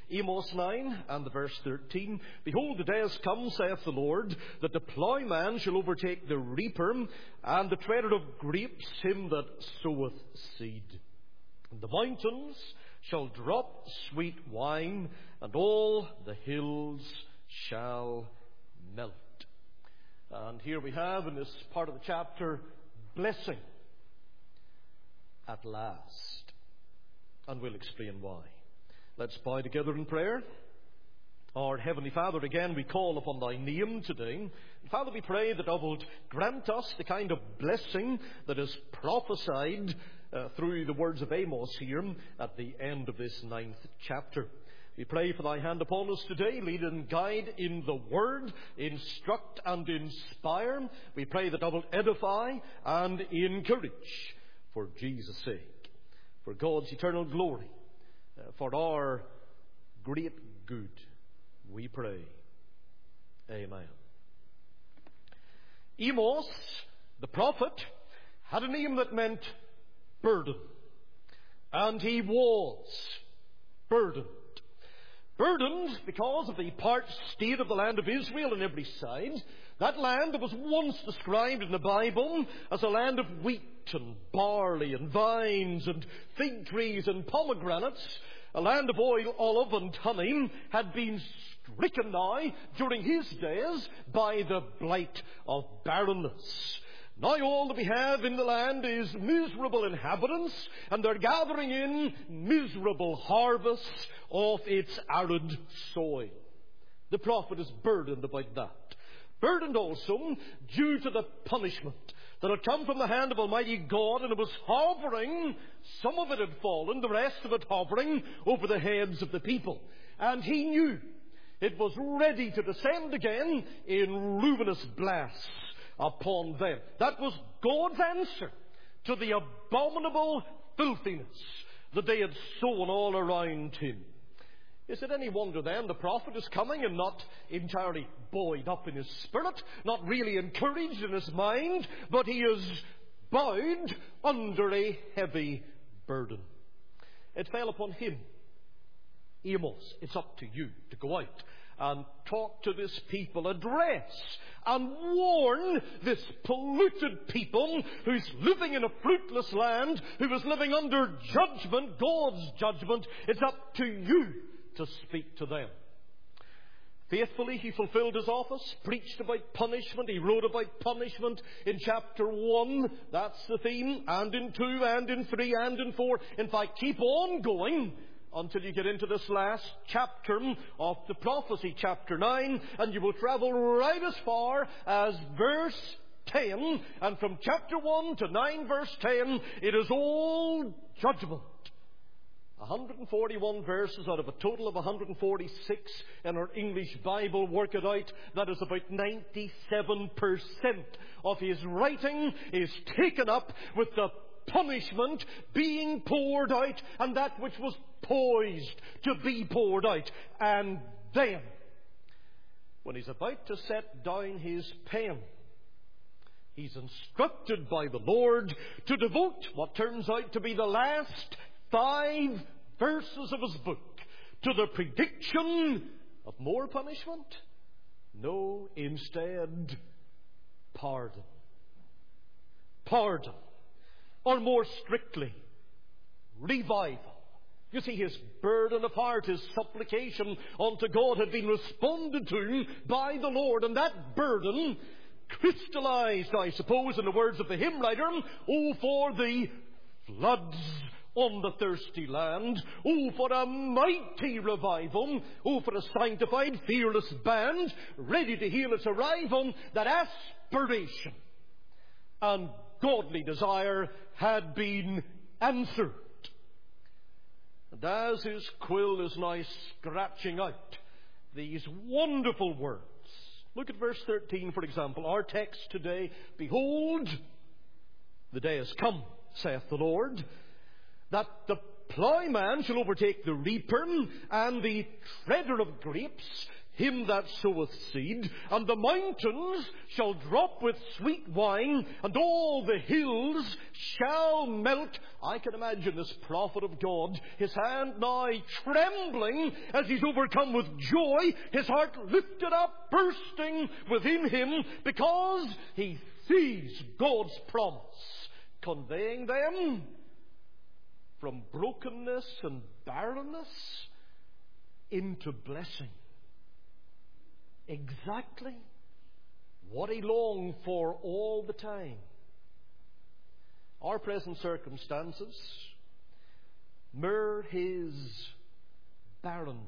Amos 9 and the verse 13. Behold, the days come, saith the Lord, that the plowman shall overtake the reaper, and the treader of grapes him that soweth seed. And the mountains shall drop sweet wine, and all the hills shall melt. And here we have in this part of the chapter, blessing at last. And we'll explain why. Let's bow together in prayer. Our Heavenly Father, again we call upon Thy name today. Father, we pray that Thou wilt grant us the kind of blessing that is prophesied through the words of Amos here at the end of this 9th chapter. We pray for Thy hand upon us today. Lead and guide in the Word. Instruct and inspire. We pray that Thou wilt edify and encourage for Jesus' sake, for God's eternal glory, for our great good, we pray. Amen. Amos, the prophet, had a name that meant burden. And he was burdened. Burdened because of the parched state of the land of Israel on every side. That land that was once described in the Bible as a land of wheat and barley and vines and fig trees and pomegranates, a land of oil, olive and honey, had been stricken now during his days by the blight of barrenness. Now all that we have in the land is miserable inhabitants, and they're gathering in miserable harvests of its arid soil. The prophet is burdened about that. Burdened also due to the punishment that had come from the hand of Almighty God, and it was hovering, some of it had fallen, the rest of it hovering over the heads of the people. And he knew it was ready to descend again in ruinous blasts upon them. That was God's answer to the abominable filthiness that they had sown all around him. Is it any wonder then the prophet is coming and not entirely buoyed up in his spirit, not really encouraged in his mind, but he is bowed under a heavy burden. It fell upon him. Amos, it's up to you to go out and talk to this people, address and warn this polluted people who's living in a fruitless land, who is living under judgment, God's judgment. It's up to you to speak to them. Faithfully, he fulfilled his office, preached about punishment. He wrote about punishment in chapter 1. That's the theme. And in 2, and in 3, and in 4. In fact, keep on going until you get into this last chapter of the prophecy, chapter 9. And you will travel right as far as verse 10. And from chapter 1 to 9 verse 10, it is all judgment. 141 verses out of a total of 146 in our English Bible. Work it out. That is about 97% of his writing is taken up with the punishment being poured out, and that which was poised to be poured out. And then, when he's about to set down his pen, he's instructed by the Lord to devote what turns out to be the last 5 verses of his book to the prediction of more punishment? No, instead, pardon. Pardon. Or more strictly, revival. You see, his burden of heart, his supplication unto God had been responded to by the Lord, and that burden crystallized, I suppose, in the words of the hymn writer, oh, for the floods on the thirsty land. Oh, for a mighty revival. Oh, for a sanctified, fearless band ready to heal its arrival. That aspiration and godly desire had been answered. And as his quill is now scratching out these wonderful words, look at verse 13, for example, our text today. Behold, the day has come, saith the Lord, that the plowman shall overtake the reaper, and the treader of grapes him that soweth seed, and the mountains shall drop with sweet wine, and all the hills shall melt. I can imagine this prophet of God, his hand now trembling as he's overcome with joy, his heart lifted up, bursting within him, because he sees God's promise, conveying them from brokenness and barrenness into blessing. Exactly what he longed for all the time. Our present circumstances mirror his barrenness.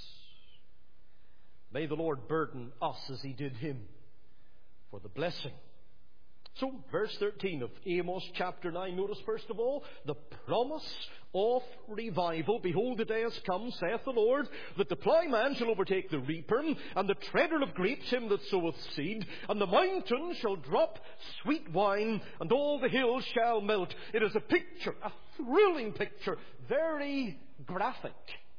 May the Lord burden us as he did him for the blessing. So, verse 13 of Amos chapter 9, notice first of all the promise of revival. Behold, the day has come, saith the Lord, that the plowman shall overtake the reaper, and the treader of grapes him that soweth seed, and the mountains shall drop sweet wine, and all the hills shall melt. It is a picture, a thrilling picture, very graphic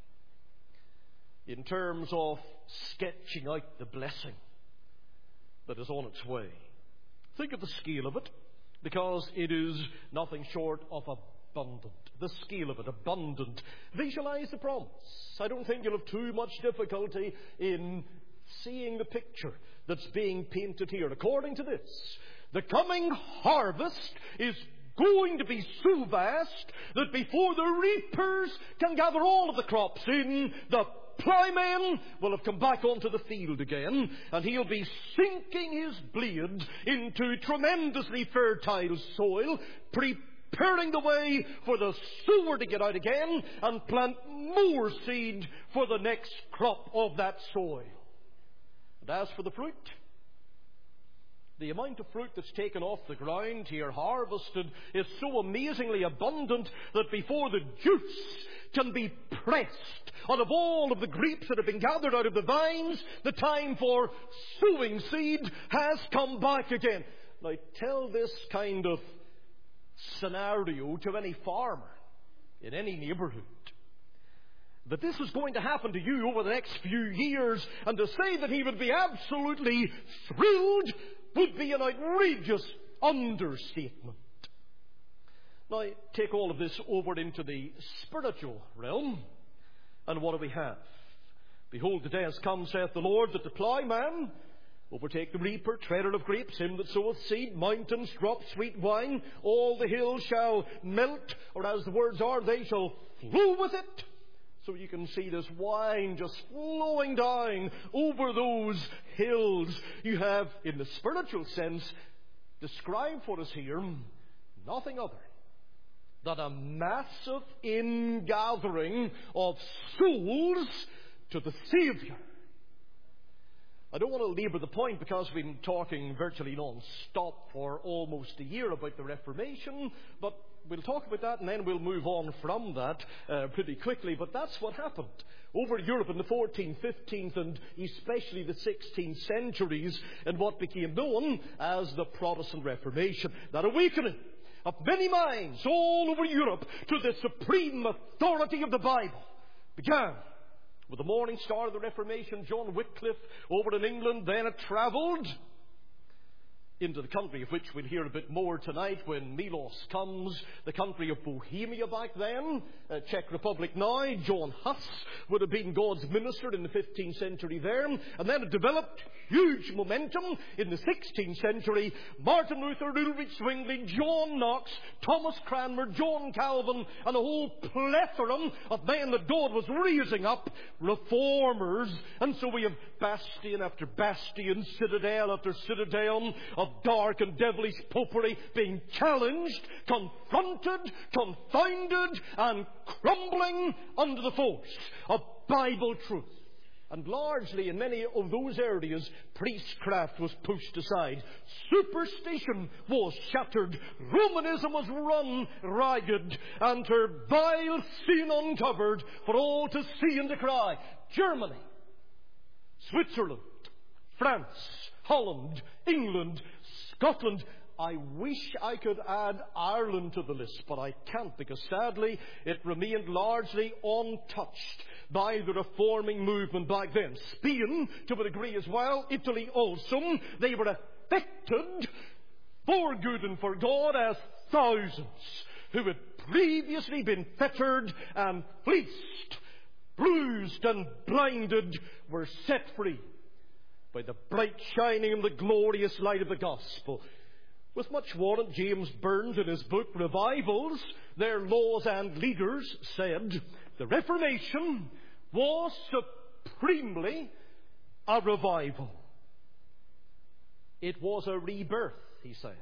in terms of sketching out the blessing that is on its way. Think of the scale of it, because it is nothing short of abundant. The scale of it, abundant. Visualize the promise. I don't think you'll have too much difficulty in seeing the picture that's being painted here. According to this, the coming harvest is going to be so vast that before the reapers can gather all of the crops in, the plowman will have come back onto the field again, and he'll be sinking his blade into tremendously fertile soil, preparing the way for the sower to get out again and plant more seed for the next crop of that soil. And as for the fruit, the amount of fruit that's taken off the ground here, harvested, is so amazingly abundant that before the juice can be pressed out of all of the grapes that have been gathered out of the vines, the time for sowing seed has come back again. Now, tell this kind of scenario to any farmer in any neighborhood, that this is going to happen to you over the next few years, and to say that he would be absolutely thrilled would be an outrageous understatement. Now, take all of this over into the spiritual realm, and what do we have? Behold, the day has come, saith the Lord, that the plowman overtake the reaper, treader of grapes, him that soweth seed, mountains drop sweet wine, all the hills shall melt, or as the words are, they shall flow with it. So you can see this wine just flowing down over those hills. You have, in the spiritual sense, described for us here nothing other than a massive ingathering of souls to the Savior. I don't want to labour the point, because we've been talking virtually non-stop for almost a year about the Reformation, but we'll talk about that and then we'll move on from that pretty quickly. But that's what happened over Europe in the 14th, 15th and especially the 16th centuries, in what became known as the Protestant Reformation. That awakening of many minds all over Europe to the supreme authority of the Bible began with the morning star of the Reformation, John Wycliffe, over in England. Then it travelled into the country of which we'll hear a bit more tonight when Milos comes, the country of Bohemia back then, Czech Republic now. John Huss would have been God's minister in the 15th century there. And then it developed huge momentum in the 16th century. Martin Luther, Ulrich Zwingli, John Knox, Thomas Cranmer, John Calvin, and a whole plethora of men that God was raising up, reformers. And so we have bastion after bastion, citadel after citadel of dark and devilish popery being challenged, confronted, confounded, and crumbling under the force of Bible truth. And largely in many of those areas, priestcraft was pushed aside. Superstition was shattered. Romanism was run ragged, and her vile sin uncovered for all to see and to cry. Germany, Switzerland, France, Holland, England, Scotland, I wish I could add Ireland to the list, but I can't, because sadly it remained largely untouched by the reforming movement back then. Spain, to a degree as well, Italy also, they were affected for good and for God as thousands who had previously been fettered and fleeced, bruised and blinded were set free by the bright shining and the glorious light of the gospel. With much warrant, James Burns, in his book Revivals, Their Laws and Leaders, said the Reformation was supremely a revival. It was a rebirth, he says,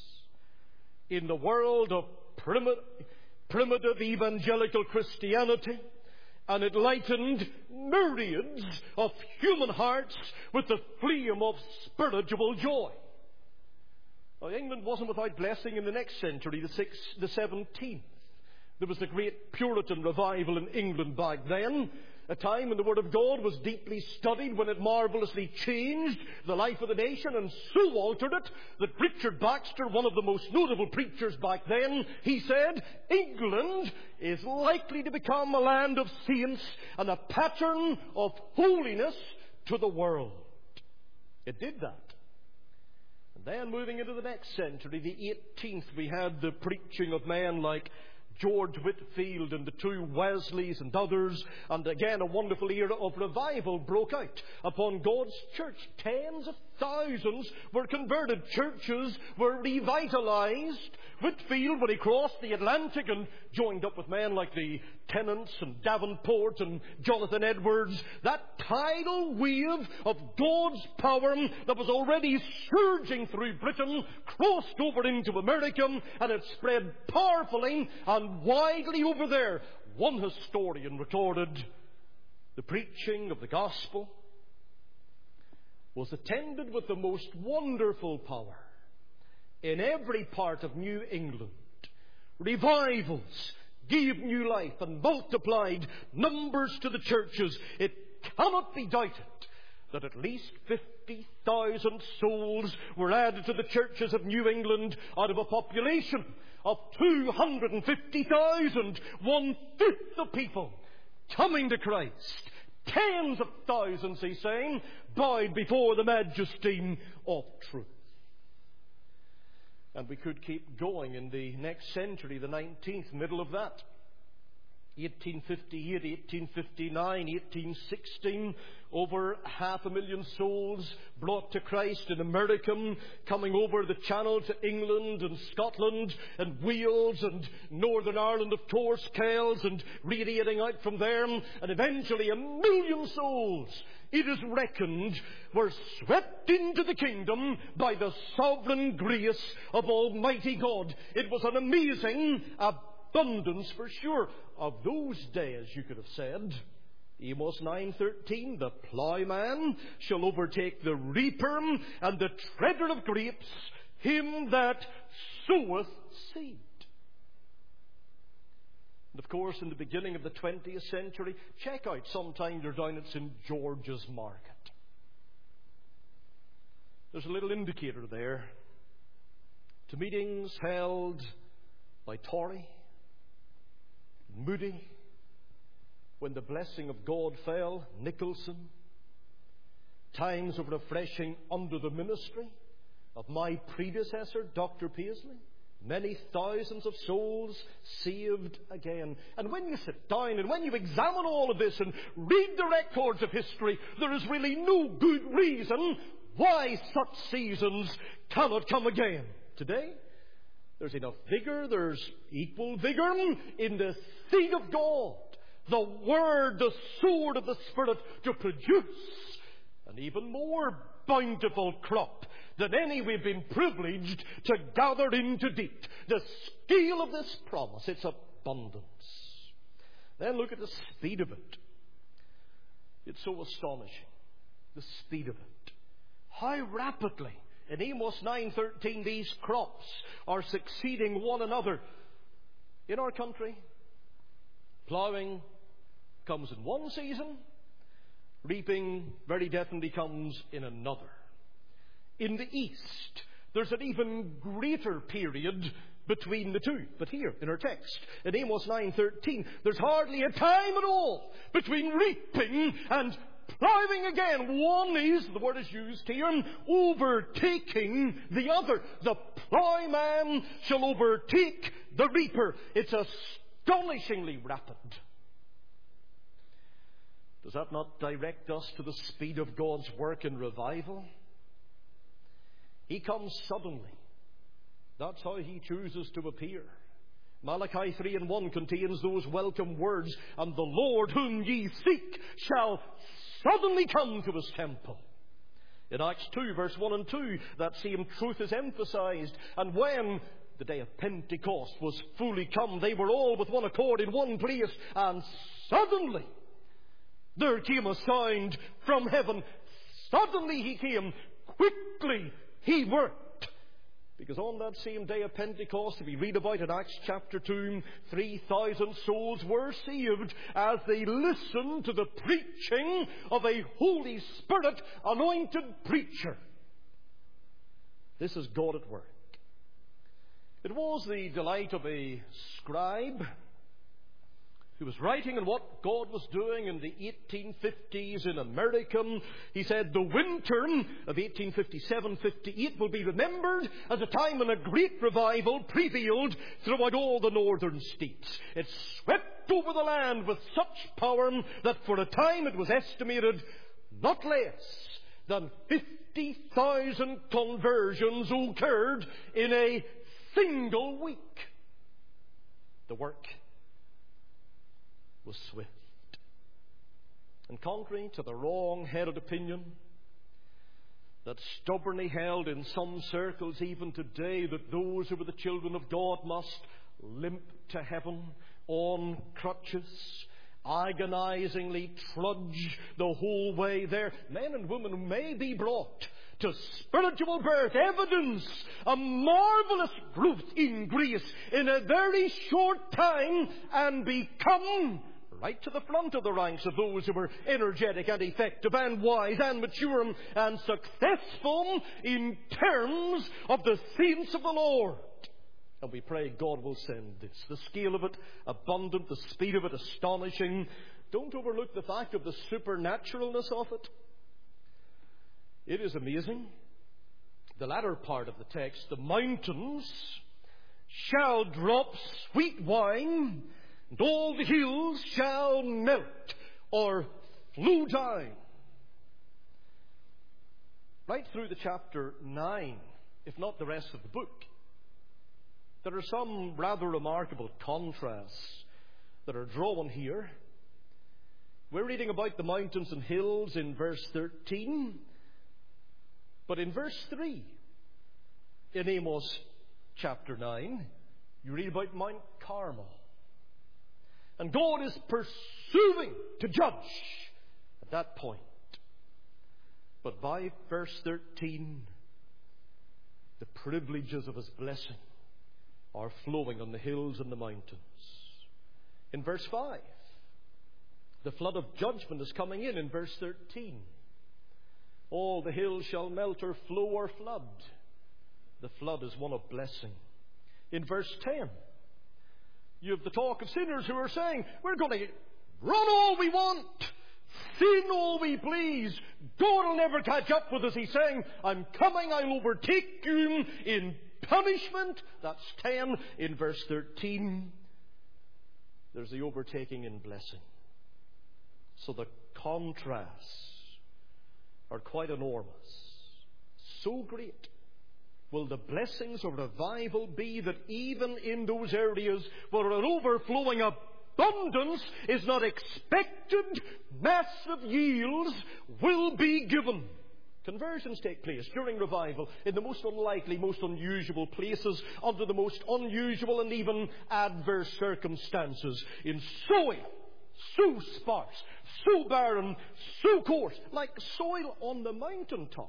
in the world of primitive evangelical Christianity, and it lightened myriads of human hearts with the flame of spiritual joy. Now, England wasn't without blessing in the next century, the 17th. There was the great Puritan revival in England back then, a time when the Word of God was deeply studied, when it marvelously changed the life of the nation and so altered it that Richard Baxter, one of the most notable preachers back then, he said, England is likely to become a land of saints and a pattern of holiness to the world. It did that. And then moving into the next century, the 18th, we had the preaching of men like George Whitefield and the two Wesleys and others, and again a wonderful era of revival broke out upon God's church. Tens of thousands were converted. Churches were revitalized. Whitefield, when he crossed the Atlantic and joined up with men like the Tennants and Davenport and Jonathan Edwards, that tidal wave of God's power that was already surging through Britain crossed over into America, and it spread powerfully and widely over there. One historian recorded the preaching of the gospel was attended with the most wonderful power in every part of New England. Revivals gave new life and multiplied numbers to the churches. It cannot be doubted that at least 50,000 souls were added to the churches of New England out of a population of 250,000, 1/5 of people coming to Christ. Tens of thousands, he's saying, bowed before the majesty of truth. And we could keep going in the next century, the 19th, middle of that. 1858, 1859, 1816, over 500,000 souls brought to Christ in America, coming over the channel to England and Scotland and Wales and Northern Ireland, of course, Kells, and radiating out from there, and eventually 1 million souls, it is reckoned, were swept into the kingdom by the sovereign grace of Almighty God. It was an amazing abundance, for sure. Of those days, you could have said, Amos 9:13, the ploughman shall overtake the reaper, and the treader of grapes him that soweth seed. And of course, in the beginning of the 20th century, check out sometime you're down at St. George's Market. There's a little indicator there to meetings held by Torrey, Moody, when the blessing of God fell, Nicholson, times of refreshing under the ministry of my predecessor, Dr. Paisley, many thousands of souls saved again. And when you sit down and when you examine all of this and read the records of history, there is really no good reason why such seasons cannot come again. Today, there's enough vigor, there's equal vigor in the seed of God, the Word, the sword of the Spirit, to produce an even more bountiful crop than any we've been privileged to gather in to date. The scale of this promise, its abundance. Then look at the speed of it. It's so astonishing, the speed of it. How rapidly, in Amos 9:13, these crops are succeeding one another. In our country, ploughing comes in one season, reaping very definitely comes in another. In the East, there's an even greater period between the two. But here, in our text, in Amos 9:13, there's hardly a time at all between reaping and plowing again. One is, the word is used here, overtaking the other. The plowman shall overtake the reaper. It's astonishingly rapid. Does that not direct us to the speed of God's work in revival? He comes suddenly. That's how He chooses to appear. Malachi 3:1 contains those welcome words, "And the Lord whom ye seek shall suddenly come to His temple." In Acts 2, verse 1 and 2, that same truth is emphasized. And when the day of Pentecost was fully come, they were all with one accord in one place, and suddenly there came a sound from heaven. Suddenly He came. Quickly He worked. Because on that same day of Pentecost, we read about in Acts chapter 2, 3,000 souls were saved as they listened to the preaching of a Holy Spirit anointed preacher. This is God at work. It was the delight of a scribe who was writing on what God was doing in the 1850s in America. He said the winter of 1857-58 will be remembered as a time when a great revival prevailed throughout all the northern states. It swept over the land with such power that for a time it was estimated not less than 50,000 conversions occurred in a single week. The work was swift. And contrary to the wrong-headed opinion that stubbornly held in some circles even today, that those who were the children of God must limp to heaven on crutches, agonizingly trudge the whole way there, men and women may be brought to spiritual birth, evidence a marvelous growth in grace in a very short time, and become right to the front of the ranks of those who were energetic and effective and wise and mature and successful in terms of the saints of the Lord. And we pray God will send this. The scale of it, abundant. The speed of it, astonishing. Don't overlook the fact of the supernaturalness of it. It is amazing. The latter part of the text, the mountains shall drop sweet wine, and all the hills shall melt or flow down. Right through the chapter 9, if not the rest of the book, there are some rather remarkable contrasts that are drawn here. We're reading about the mountains and hills in verse 13. But in verse 3, in Amos chapter 9, you read about Mount Carmel. And God is pursuing to judge at that point. But by verse 13, the privileges of His blessing are flowing on the hills and the mountains. In verse 5, the flood of judgment is coming in verse 13. All the hills shall melt or flow or flood. The flood is one of blessing. In verse 10, you have the talk of sinners who are saying, we're going to run all we want, sin all we please. God will never catch up with us. He's saying, I'm coming, I'll overtake you in punishment. That's 10. In verse 13, there's the overtaking in blessing. So the contrasts are quite enormous. So great will the blessings of revival be that even in those areas where an overflowing abundance is not expected, massive yields will be given. Conversions take place during revival in the most unlikely, most unusual places, under the most unusual and even adverse circumstances, in soil so sparse, so barren, so coarse, like soil on the mountaintop.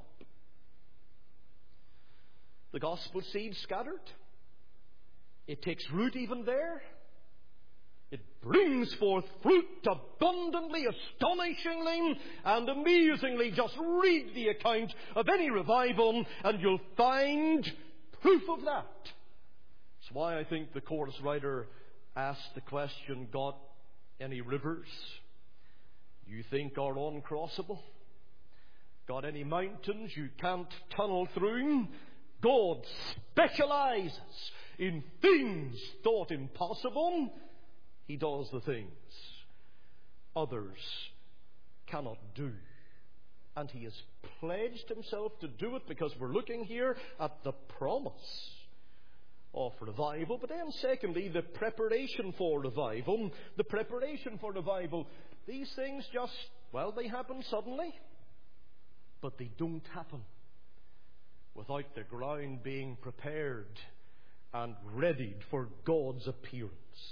The gospel seed scattered. It takes root even there. It brings forth fruit abundantly, astonishingly, and amazingly. Just read the account of any revival and you'll find proof of that. That's why I think the chorus writer asked the question, got any rivers you think are uncrossable? Got any mountains you can't tunnel through? God specializes in things thought impossible. He does the things others cannot do. And He has pledged Himself to do it, because we're looking here at the promise of revival. But then secondly, the preparation for revival. The preparation for revival. These things just, well, they happen suddenly. But they don't happen without the ground being prepared and readied for God's appearance.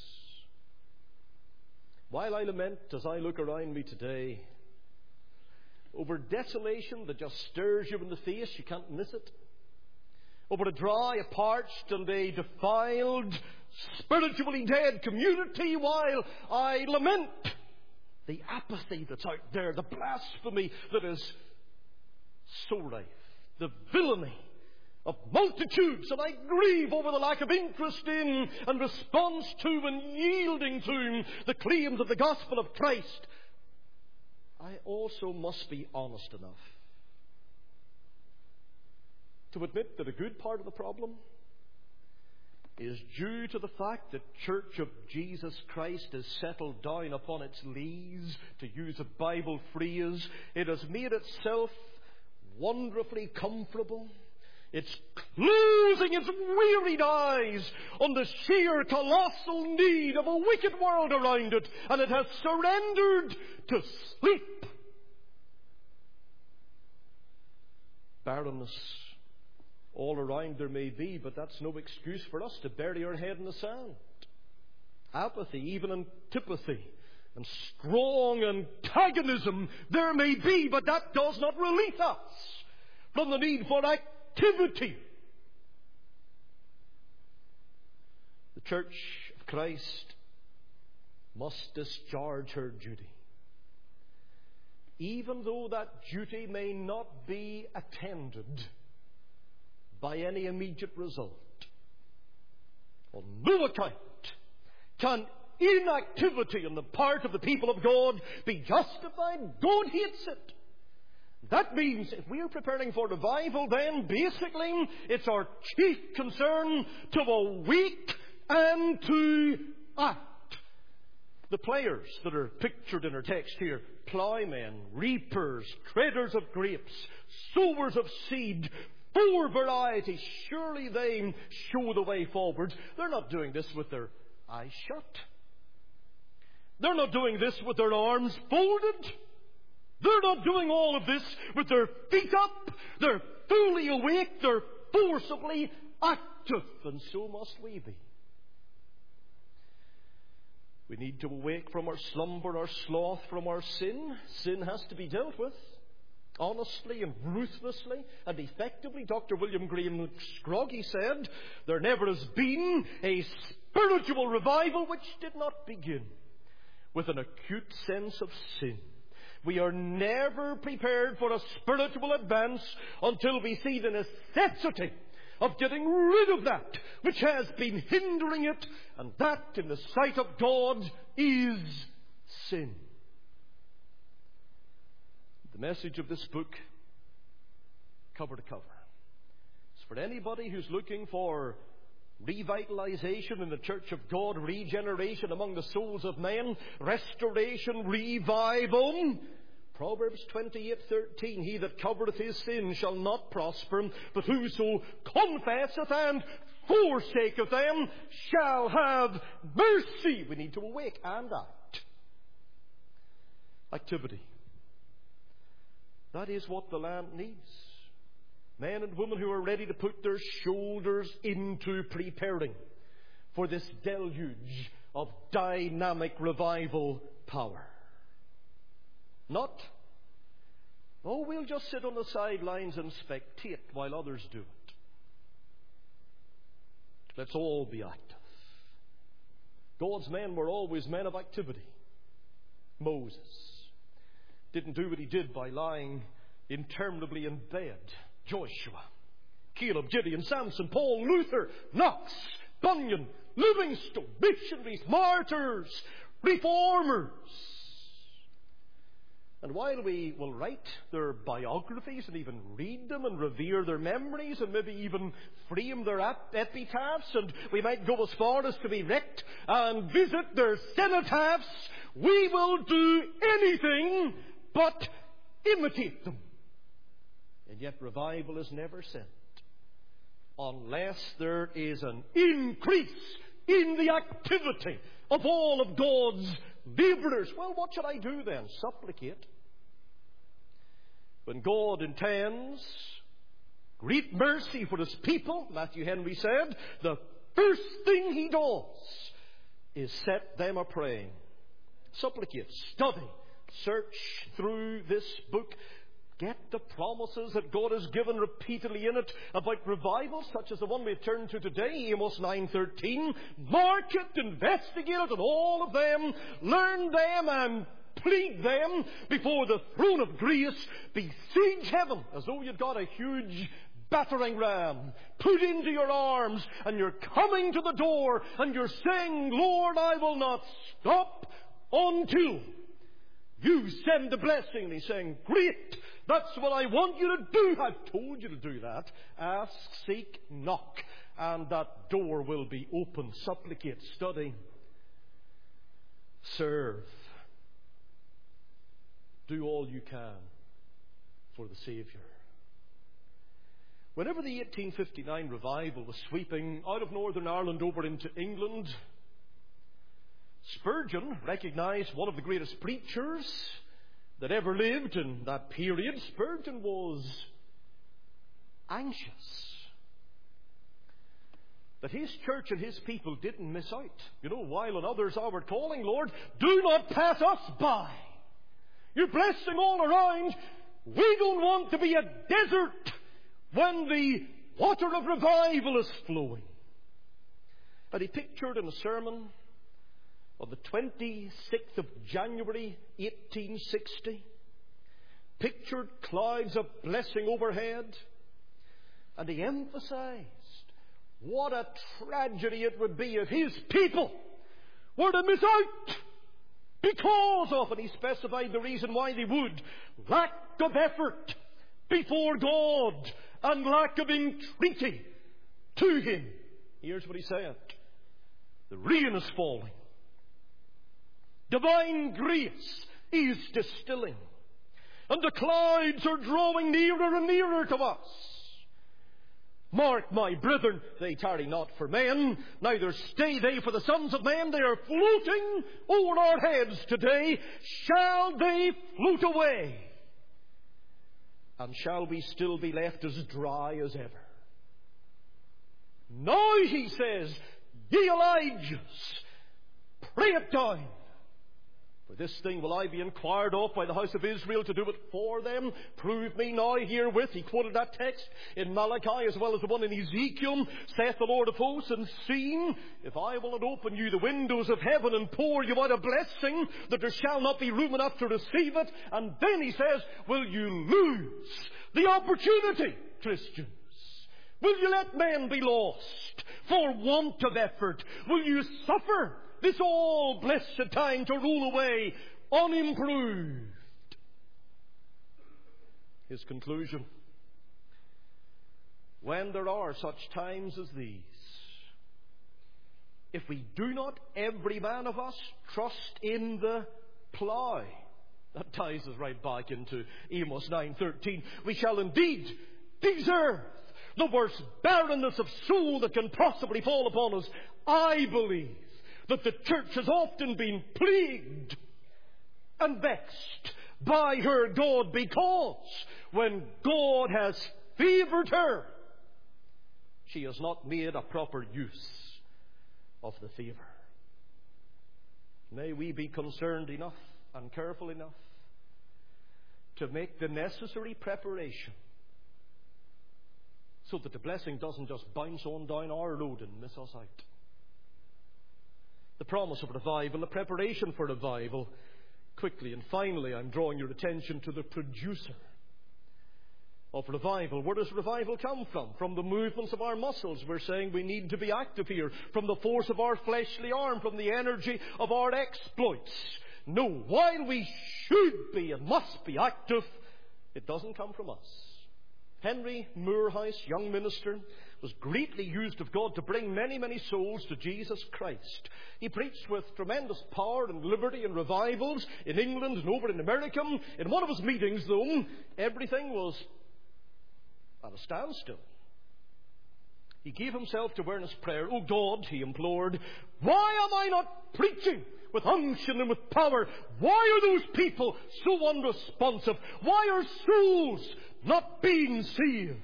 While I lament, as I look around me today, over desolation that just stares you in the face, you can't miss it. Over a dry, a parched, and a defiled, spiritually dead community, while I lament the apathy that's out there, the blasphemy that is so rife, the villainy of multitudes, and I grieve over the lack of interest in and response to and yielding to the claims of the gospel of Christ, I also must be honest enough to admit that a good part of the problem is due to the fact that Church of Jesus Christ has settled down upon its lees, to use a Bible phrase. It has made itself wonderfully comfortable. It's closing its wearied eyes on the sheer colossal need of a wicked world around it, and it has surrendered to sleep. Barrenness all around there may be, but that's no excuse for us to bury our head in the sand. Apathy, even antipathy, and strong antagonism there may be, but that does not release us from the need for activity. The Church of Christ must discharge her duty, even though that duty may not be attended by any immediate result. On no account can inactivity on the part of the people of God be justified. God hates it. That means if we are preparing for revival, then basically it's our chief concern to awake and to act. The players that are pictured in our text here, plowmen, reapers, treaders of grapes, sowers of seed, 4 varieties, surely they show the way forward. They're not doing this with their eyes shut. They're not doing this with their arms folded. They're not doing all of this with their feet up. They're fully awake. They're forcibly active. And so must we be. We need to awake from our slumber, our sloth, from our sin. Sin has to be dealt with honestly and ruthlessly and effectively. Dr. William Graham Scroggie said, there never has been a spiritual revival which did not begin with an acute sense of sin. We are never prepared for a spiritual advance until we see the necessity of getting rid of that which has been hindering it, and that, in the sight of God, is sin. The message of this book, cover to cover, is for anybody who's looking for revitalization in the Church of God, regeneration among the souls of men, restoration, revival. Proverbs 28:13, he that covereth his sin shall not prosper, but whoso confesseth and forsaketh them shall have mercy. We need to awake and act. Activity. That is what the land needs. Men and women who are ready to put their shoulders into preparing for this deluge of dynamic revival power. Not, oh, we'll just sit on the sidelines and spectate while others do it. Let's all be active. God's men were always men of activity. Moses didn't do what he did by lying interminably in bed. Joshua, Caleb, Gideon, Samson, Paul, Luther, Knox, Bunyan, Livingstone, missionaries, martyrs, reformers. And while we will write their biographies and even read them and revere their memories and maybe even frame their epitaphs, and we might go as far as to erect and visit their cenotaphs, we will do anything but imitate them. And yet revival is never sent unless there is an increase in the activity of all of God's labourers. Well, what should I do then? Supplicate. When God intends great mercy for his people, Matthew Henry said, the first thing he does is set them a-praying. Supplicate, study, search through this book. Get the promises that God has given repeatedly in it about revival, such as the one we turn to today, Amos 9:13. Mark it, investigate it, and all of them, learn them and plead them before the throne of grace. Besiege heaven as though you'd got a huge battering ram put into your arms, and you're coming to the door and you're saying, Lord, I will not stop until you send the blessing. And he's saying, great, that's what I want you to do. I've told you to do that. Ask, seek, knock, and that door will be open. Supplicate, study, serve. Do all you can for the Saviour. Whenever the 1859 revival was sweeping out of Northern Ireland over into England, Spurgeon recognized one of the greatest preachers that ever lived in that period. Spurgeon was anxious that his church and his people didn't miss out. You know, while on others are calling, Lord, do not pass us by. You're blessing all around. We don't want to be a desert when the water of revival is flowing. And he pictured in a sermon on the 26th of January 1860, pictured clouds of blessing overhead, and he emphasized what a tragedy it would be if his people were to miss out because of, and he specified the reason why they would, lack of effort before God and lack of entreaty to him. Here's what he said. The rain is falling. Divine grace is distilling. And the clouds are drawing nearer and nearer to us. Mark, my brethren, they tarry not for men, neither stay they for the sons of men. They are floating over our heads today. Shall they float away? And shall we still be left as dry as ever? Now, he says, ye Elijahs, pray it down. For this thing will I be inquired of by the house of Israel to do it for them. Prove me now herewith. He quoted that text in Malachi as well as the one in Ezekiel. Saith the Lord of hosts, and seen, if I will not open you the windows of heaven and pour you out a blessing, that there shall not be room enough to receive it. And then he says, will you lose the opportunity, Christians? Will you let men be lost for want of effort? Will you suffer this all blessed time to roll away unimproved? His conclusion: when there are such times as these, if we do not, every man of us, trust in the plough, that ties us right back into Amos 9:13, we shall indeed deserve the worst barrenness of soul that can possibly fall upon us. I believe that the church has often been plagued and vexed by her God, because when God has favoured her, she has not made a proper use of the favour. May we be concerned enough and careful enough to make the necessary preparation so that the blessing doesn't just bounce on down our road and miss us out. the promise of revival, the preparation for revival. Quickly and finally, I'm drawing your attention to the producer of revival. Where does revival come from? From the movements of our muscles. We're saying we need to be active here. From the force of our fleshly arm, from the energy of our exploits. No, while we should be and must be active, it doesn't come from us. Henry Moorhouse, young minister, was greatly used of God to bring many, many souls to Jesus Christ. He preached with tremendous power and liberty and revivals in England and over in America. In one of his meetings, though, everything was at a standstill. He gave himself to earnest prayer. "Oh God," he implored, "why am I not preaching with unction and with power? Why are those people so unresponsive? Why are souls not being saved?"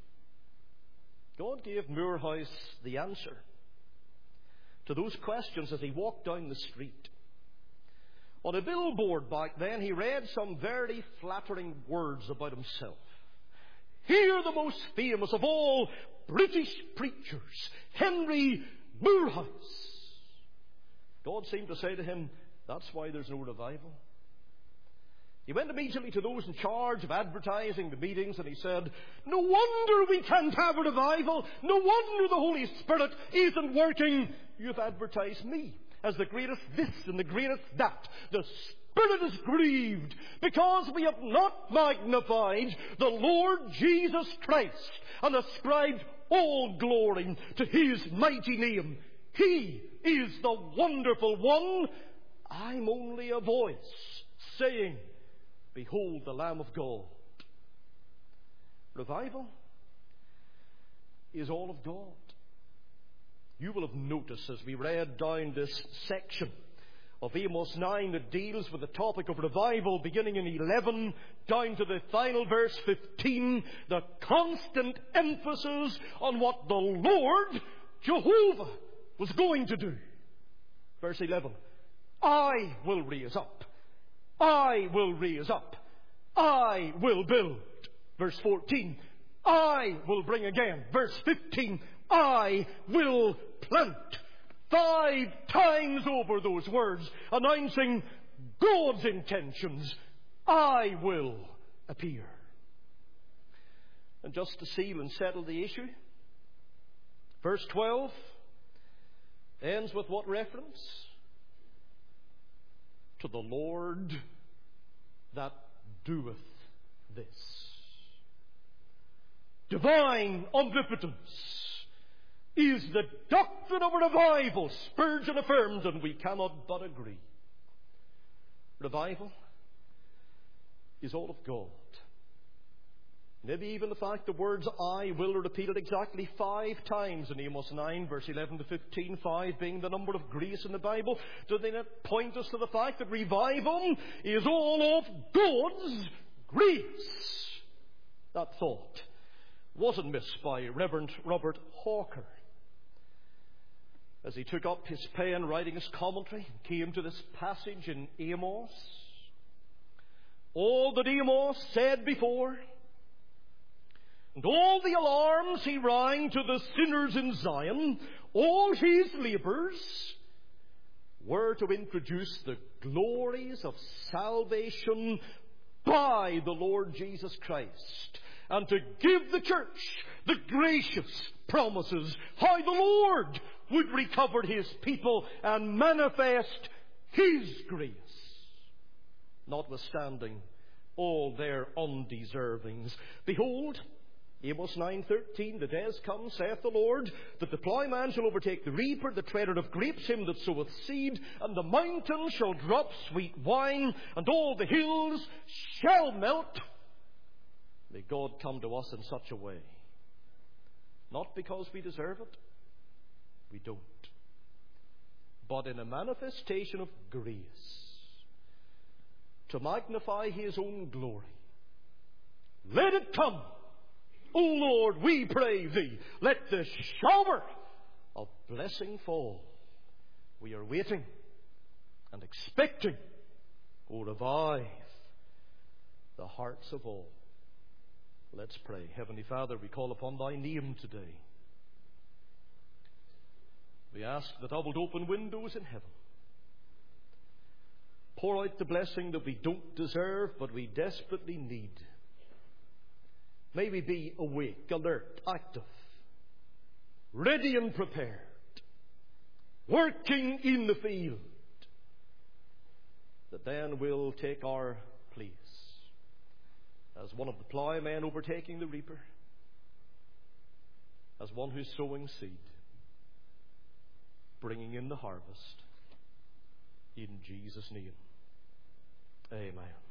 God gave Moorhouse the answer to those questions as he walked down the street. On a billboard back then, he read some very flattering words about himself. "Here the most famous of all British preachers, Henry Moorhouse." God seemed to say to him, "That's why there's no revival." He went immediately to those in charge of advertising the meetings and he said, "No wonder we can't have a revival. No wonder the Holy Spirit isn't working. You've advertised me as the greatest this and the greatest that. The Spirit is grieved because we have not magnified the Lord Jesus Christ and ascribed all glory to His mighty name. He is the wonderful one. I'm only a voice saying, 'Behold the Lamb of God.'" Revival is all of God. You will have noticed as we read down this section of Amos 9 that deals with the topic of revival, beginning in 11 down to the final verse 15, the constant emphasis on what the Lord Jehovah was going to do. Verse 11, "I will raise up. I will raise up. I will build." Verse 14, "I will bring again." Verse 15, "I will plant." 5 times over those words, announcing God's intentions. "I will appear." And just to seal and settle the issue, verse 12 ends with what reference? "To the Lord that doeth this." Divine omnipotence is the doctrine of a revival. Spurgeon affirmed, and we cannot but agree. Revival is all of God. Maybe even the fact the words "I will" are repeated exactly 5 times in Amos 9, verse 11 to 15, 5 being the number of grace in the Bible. Do they not point us to the fact that revival is all of God's grace? That thought wasn't missed by Reverend Robert Hawker as he took up his pen writing his commentary and came to this passage in Amos. All that Amos said before, and all the alarms he rang to the sinners in Zion, all his labours were to introduce the glories of salvation by the Lord Jesus Christ, and to give the church the gracious promises how the Lord would recover His people and manifest His grace, notwithstanding all their undeservings. "Behold, Amos 9:13, the days come, saith the Lord, that the plowman shall overtake the reaper, the treader of grapes, him that soweth seed, and the mountains shall drop sweet wine, and all the hills shall melt." May God come to us in such a way. Not because we deserve it. We don't. But in a manifestation of grace, to magnify His own glory. Let it come. O Lord, we pray Thee, let the shower of blessing fall. We are waiting and expecting. O revive the hearts of all. Let's pray. Heavenly Father, we call upon Thy name today. We ask that thou wilt open windows in heaven. Pour out the blessing that we don't deserve, but we desperately need. May we be awake, alert, active, ready and prepared, working in the field, that then we'll take our place as one of the plowmen overtaking the reaper, as one who's sowing seed, bringing in the harvest. In Jesus' name, amen.